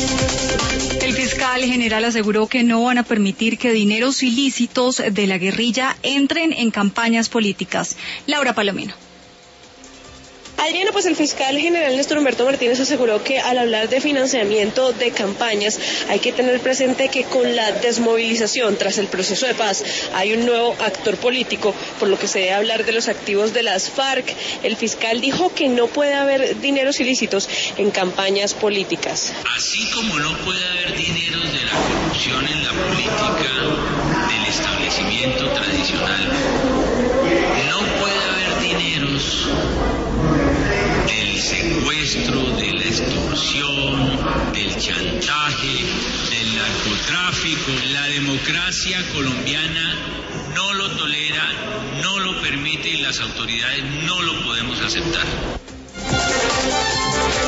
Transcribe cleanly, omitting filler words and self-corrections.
El fiscal general aseguró que no van a permitir que dineros ilícitos de la guerrilla entren en campañas políticas. Laura Palomino. Adriana, pues el fiscal general Néstor Humberto Martínez aseguró que al hablar de financiamiento de campañas hay que tener presente que con la desmovilización tras el proceso de paz hay un nuevo actor político, por lo que se debe hablar de los activos de las FARC. El fiscal dijo que no puede haber dineros ilícitos en campañas políticas. Así como no puede haber dineros de la corrupción en la política del establecimiento tradicional, no puede haber dineros del secuestro, de la extorsión, del chantaje, del narcotráfico. La democracia colombiana no lo tolera, no lo permite y las autoridades no lo podemos aceptar.